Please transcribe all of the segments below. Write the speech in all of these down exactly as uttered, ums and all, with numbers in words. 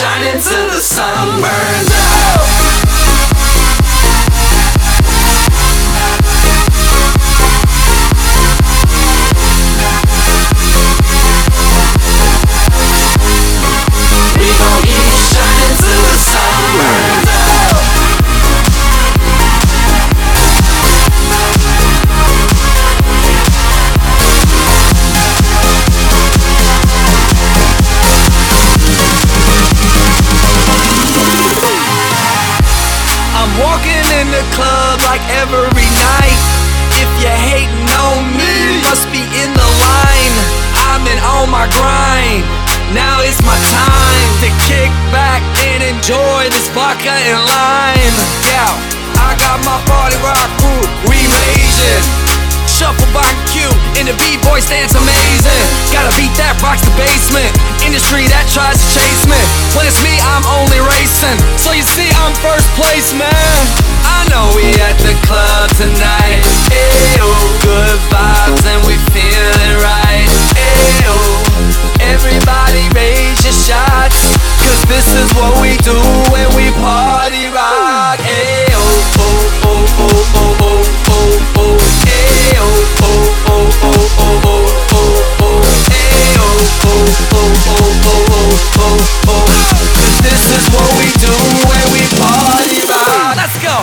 shining till the sun burns out. We gon' keep shining till the sun burns out. I'm walking in the club like every night. If you're hating on me, you must be in the line. I've been on my grind. Now it's my time to kick back and enjoy this vodka and lime. Yeah, I got my party rock crew, we raging. Shuffle by Q, and the B-boy stance amazing. Gotta beat that rocks the basement. Industry that tries to chase me. When it's me, I'm only racing. So you see, I'm first place, man. I know we at the club tonight. Ayo, good vibes and we feeling right. Ayo, everybody raise your shots, cause this is what we do when we party rock. Ayo, oh, oh, oh, oh, oh, oh, oh. Ayo, oh, oh, oh, oh, oh, oh, oh. Ayo, oh, oh, oh, oh, oh, oh, oh. Cause this is what we do when we party rock. Let's go.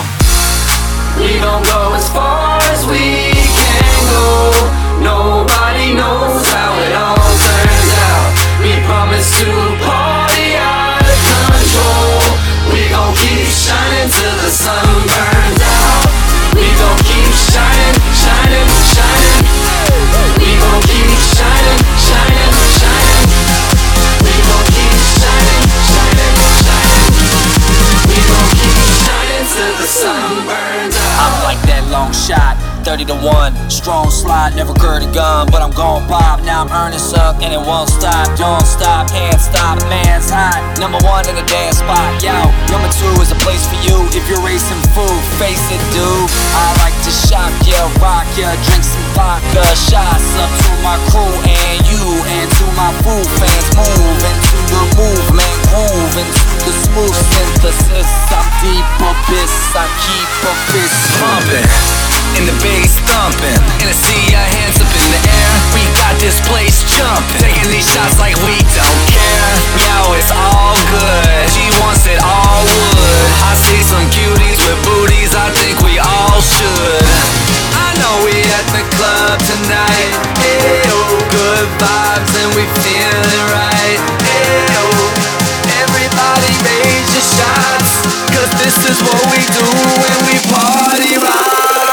We gon' go as far as we can go. Nobody knows how it all turns out. We promise to party out of control. We gon' keep shining till the sun burns out. We gon' keep shining, shining, shining. We gon' keep shining, shining, shining. We gon' keep shining, shining, shining. We gon' keep shining till the sun burns out. I'm like that long shot, thirty to one, strong slide, never curved a gun, but I'm gon' pop. Now I'm earning suck and it won't stop, don't stop, can't stop, man's hot. Number one in the dance spot, yo. Number two is a place for you if you're racing food, face it, dude. I like to shop, yeah, rock, yeah, drink some vodka. Shots up to my crew and you, and to my food fans. Move into the movement, groove into the smooth synthesis. I'm deep abyss, I keep a fist pumping, and the bass thumping, and I see your hands up in the air. We got this place jumping, taking these shots like we don't care. Yo, it's all good, she wants it all wood. I see some cuties with booties, I think we all should. I know we at the club tonight. Ayo, good vibes and we feeling right. Ayo, everybody raise your shots, cause this is what we do when we party rock.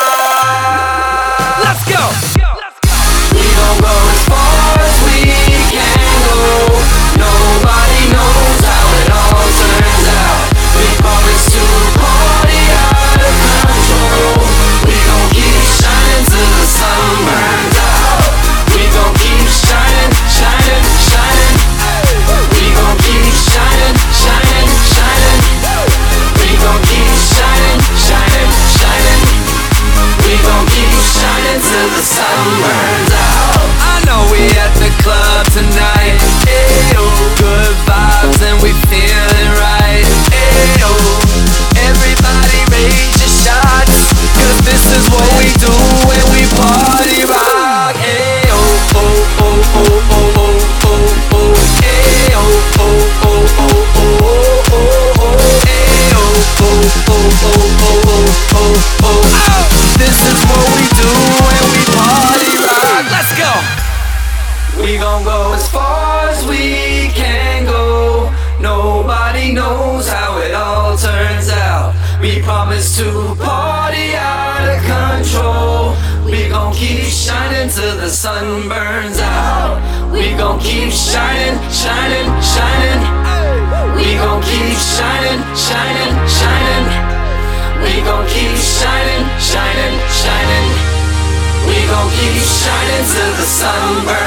Let's go! We gon' go as far as we can go. Nobody knows how it all turns out. We promise to party out of control. We gon' keep shining till the sun burns out. We gon' keep shining, shining, shining. We gon' keep shining, shining, shining. We gon' keep shining, shining, shining. We gon' keep shining till the sun burns out. I know we at the club tonight. Ayo, good vibes and we feeling right. Ayo, everybody raise your shots, cause this is what we do when we party rock. Ayo, oh, oh, oh, oh, oh, oh, oh. Ayo, oh, oh, oh, oh, oh, oh, oh. Ayo, oh, oh, oh, oh, oh, oh, oh. This is what we do when we party rock. Let's go. We gon' go as far as we can go. Nobody knows how it all turns out. We promise to party out of control. We gon' keep shining till the sun burns out. We gon' keep shining, shining, shining. We gon' keep shining, shining, shining. We gon' keep shining, shining, shining. We gon' keep shining till the sun burns.